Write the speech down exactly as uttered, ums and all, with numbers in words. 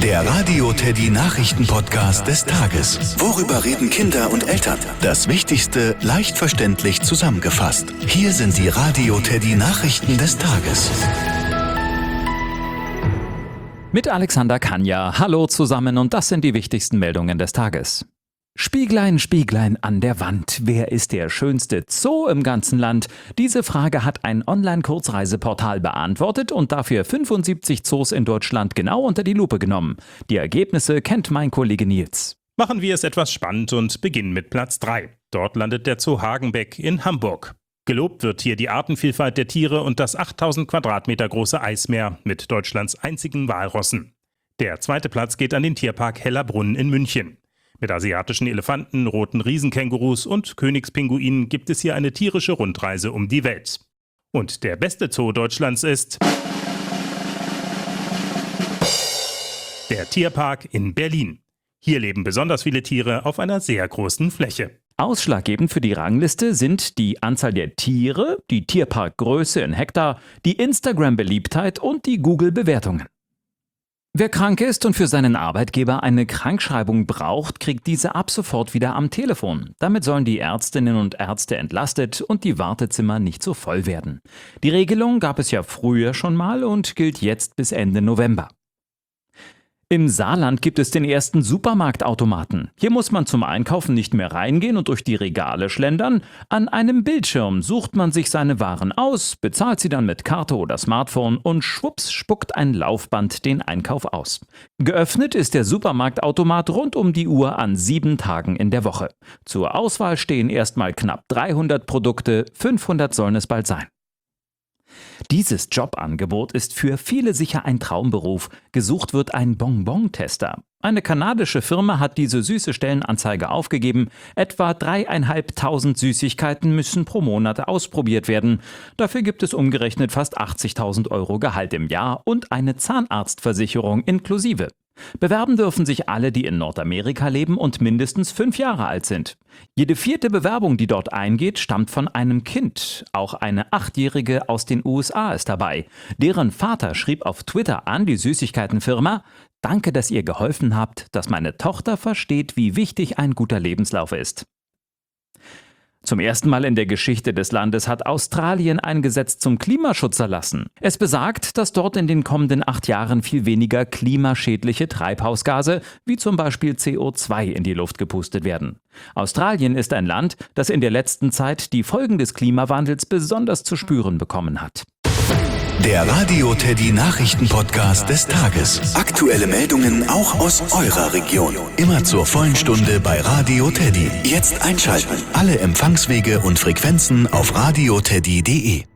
Der Radio Teddy Nachrichten-Podcast des Tages. Worüber reden Kinder und Eltern? Das Wichtigste leicht verständlich zusammengefasst. Hier sind die Radio Teddy Nachrichten des Tages. Mit Alexander Kanja. Hallo zusammen und das sind die wichtigsten Meldungen des Tages. Spieglein, Spieglein an der Wand. Wer ist der schönste Zoo im ganzen Land? Diese Frage hat ein Online-Kurzreiseportal beantwortet und dafür fünfundsiebzig Zoos in Deutschland genau unter die Lupe genommen. Die Ergebnisse kennt mein Kollege Nils. Machen wir es etwas spannend und beginnen mit Platz drei. Dort landet der Zoo Hagenbeck in Hamburg. Gelobt wird hier die Artenvielfalt der Tiere und das achttausend Quadratmeter große Eismeer mit Deutschlands einzigen Walrossen. Der zweite Platz geht an den Tierpark Hellerbrunn in München. Mit asiatischen Elefanten, roten Riesenkängurus und Königspinguinen gibt es hier eine tierische Rundreise um die Welt. Und der beste Zoo Deutschlands ist der Tierpark in Berlin. Hier leben besonders viele Tiere auf einer sehr großen Fläche. Ausschlaggebend für die Rangliste sind die Anzahl der Tiere, die Tierparkgröße in Hektar, die Instagram-Beliebtheit und die Google-Bewertungen. Wer krank ist und für seinen Arbeitgeber eine Krankschreibung braucht, kriegt diese ab sofort wieder am Telefon. Damit sollen die Ärztinnen und Ärzte entlastet und die Wartezimmer nicht so voll werden. Die Regelung gab es ja früher schon mal und gilt jetzt bis Ende November. Im Saarland gibt es den ersten Supermarktautomaten. Hier muss man zum Einkaufen nicht mehr reingehen und durch die Regale schlendern. An einem Bildschirm sucht man sich seine Waren aus, bezahlt sie dann mit Karte oder Smartphone und schwupps spuckt ein Laufband den Einkauf aus. Geöffnet ist der Supermarktautomat rund um die Uhr an sieben Tagen in der Woche. Zur Auswahl stehen erstmal knapp dreihundert Produkte, fünfhundert sollen es bald sein. Dieses Jobangebot ist für viele sicher ein Traumberuf. Gesucht wird ein Bonbon-Tester. Eine kanadische Firma hat diese süße Stellenanzeige aufgegeben. Etwa dreieinhalbtausend Süßigkeiten müssen pro Monat ausprobiert werden. Dafür gibt es umgerechnet fast achtzigtausend Euro Gehalt im Jahr und eine Zahnarztversicherung inklusive. Bewerben dürfen sich alle, die in Nordamerika leben und mindestens fünf Jahre alt sind. Jede vierte Bewerbung, die dort eingeht, stammt von einem Kind. Auch eine Achtjährige aus den U S A ist dabei. Deren Vater schrieb auf Twitter an die Süßigkeitenfirma: Danke, dass ihr geholfen habt, dass meine Tochter versteht, wie wichtig ein guter Lebenslauf ist. Zum ersten Mal in der Geschichte des Landes hat Australien ein Gesetz zum Klimaschutz erlassen. Es besagt, dass dort in den kommenden acht Jahren viel weniger klimaschädliche Treibhausgase, wie zum Beispiel C O zwei, in die Luft gepustet werden. Australien ist ein Land, das in der letzten Zeit die Folgen des Klimawandels besonders zu spüren bekommen hat. Der Radio Teddy Nachrichten-Podcast des Tages. Aktuelle Meldungen auch aus eurer Region. Immer zur vollen Stunde bei Radio Teddy. Jetzt einschalten. Alle Empfangswege und Frequenzen auf radioteddy punkt de.